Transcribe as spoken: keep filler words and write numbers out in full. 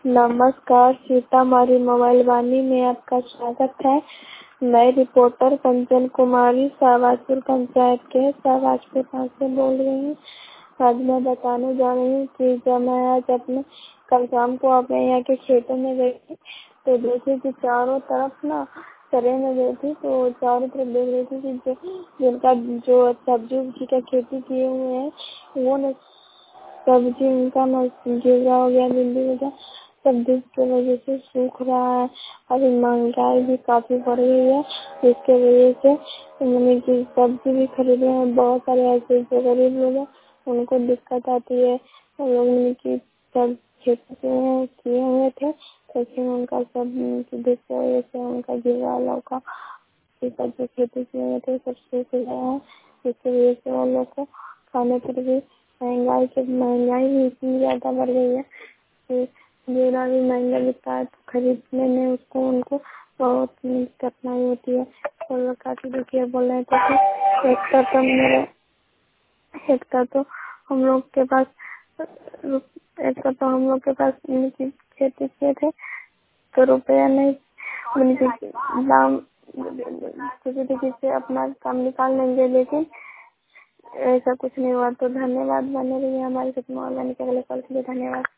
नमस्कार, सीतामढ़ी मोबाइल वाणी में आपका स्वागत है। मैं रिपोर्टर कंचन कुमारी शाहबाजपुर पंचायत के शाहबाजपुर गाँव से बोल रही हूँ। आज मैं बताने जा रही हूँ कि जब मैं आज अपने कल शाम को अपने यहाँ के खेतों में गई थी तो देखी कि चारों तरफ ना चरे में गई थी तो चारों तरफ देख रही थी कि जो जिनका जो सब्जी उब्जी का खेती किए हुए हैं वो न सब्जी उनका न घेरा हो गया, भिंडी हो गया, सब जिसकी वजह से सूख रहा है। अभी महंगाई भी काफी बढ़ गई है, जिसके वजह से मैंने की सब्जी भी खरीदे हैं। बहुत सारे ऐसे जो गरीब लोग हैं उनको दिक्कत आती है। हम लोगों ने की सब खेती किए हुए थे लेकिन उनका सब जिसकी वजह से उनका घेरा लौका का जो खेती किए हुए थे सब सूख गया है, जिसकी वजह से वो लोग को खाने पर भी महंगाई के महंगाई भी इतनी ज्यादा बढ़ गई है कि घेरा भी महंगा बिकता है तो खरीदने में उसको उनको बहुत कठिनाई होती है। और लोग काफी दुखिया बोल रहे थे एक तो तो मेरे एक तो हम लोग के पास एक तो हम लोग के पास उनकी खेती किए थे तो रुपया नहीं, उनकी दाम किसी तरीके से अपना काम निकाल लेंगे, लेकिन ऐसा कुछ नहीं हुआ। तो धन्यवाद बने रहिए हमारे साथ मोबाइल वाणी के अगले कॉल के लिए। धन्यवाद।